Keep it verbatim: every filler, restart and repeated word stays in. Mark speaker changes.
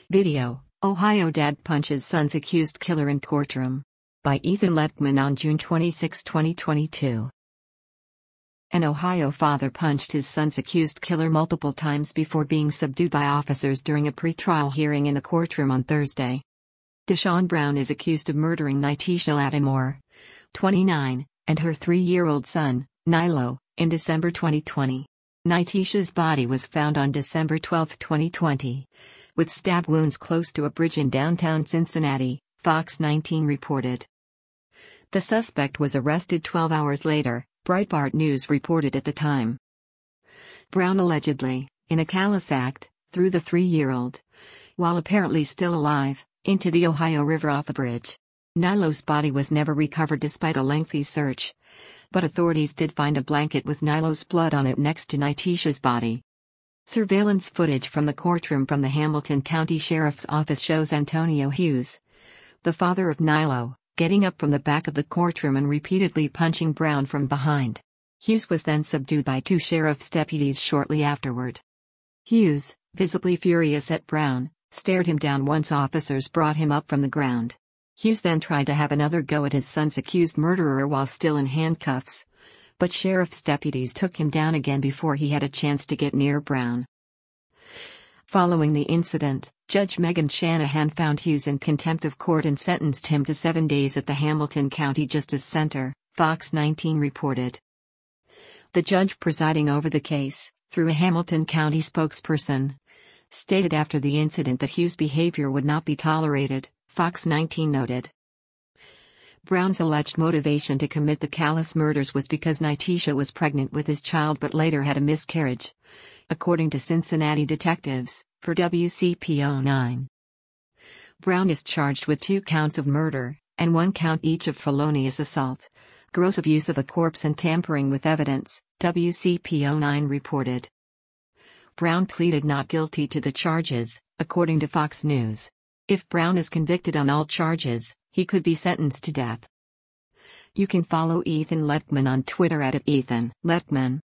Speaker 1: Video: Ohio dad punches son's accused killer in courtroom. By Ethan Letman on June twenty-sixth, twenty twenty-two. An Ohio father punched his son's accused killer multiple times before being subdued by officers during a pretrial hearing in a courtroom on Thursday. Deshaun Brown is accused of murdering Nitisha Lattimore, twenty-nine, and her three-year-old son, Nilo, in December twenty twenty. Nitisha's body was found on December twelfth, twenty twenty, with stab wounds close to a bridge in downtown Cincinnati, Fox nineteen reported. The suspect was arrested twelve hours later, Breitbart News reported at the time. Brown allegedly, in a callous act, threw the three-year-old, while apparently still alive, into the Ohio River off a bridge. Nilo's body was never recovered despite a lengthy search, but authorities did find a blanket with Nilo's blood on it next to Nitisha's body. Surveillance footage from the courtroom from the Hamilton County Sheriff's Office shows Antonio Hughes, the father of Nilo, getting up from the back of the courtroom and repeatedly punching Brown from behind. Hughes was then subdued by two sheriff's deputies shortly afterward. Hughes, visibly furious at Brown, stared him down once officers brought him up from the ground. Hughes then tried to have another go at his son's accused murderer while still in handcuffs, but sheriff's deputies took him down again before he had a chance to get near Brown. Following the incident, Judge Megan Shanahan found Hughes in contempt of court and sentenced him to seven days at the Hamilton County Justice Center, Fox nineteen reported. The judge presiding over the case, through a Hamilton County spokesperson, stated after the incident that Hughes' behavior would not be tolerated, Fox nineteen noted. Brown's alleged motivation to commit the callous murders was because Nitisha was pregnant with his child but later had a miscarriage, according to Cincinnati detectives, for W C P O nine. Brown is charged with two counts of murder, and one count each of felonious assault, gross abuse of a corpse and tampering with evidence, W C P O nine reported. Brown pleaded not guilty to the charges, according to Fox News. If Brown is convicted on all charges, he could be sentenced to death. You can follow Ethan Letman on Twitter at Ethan Letman.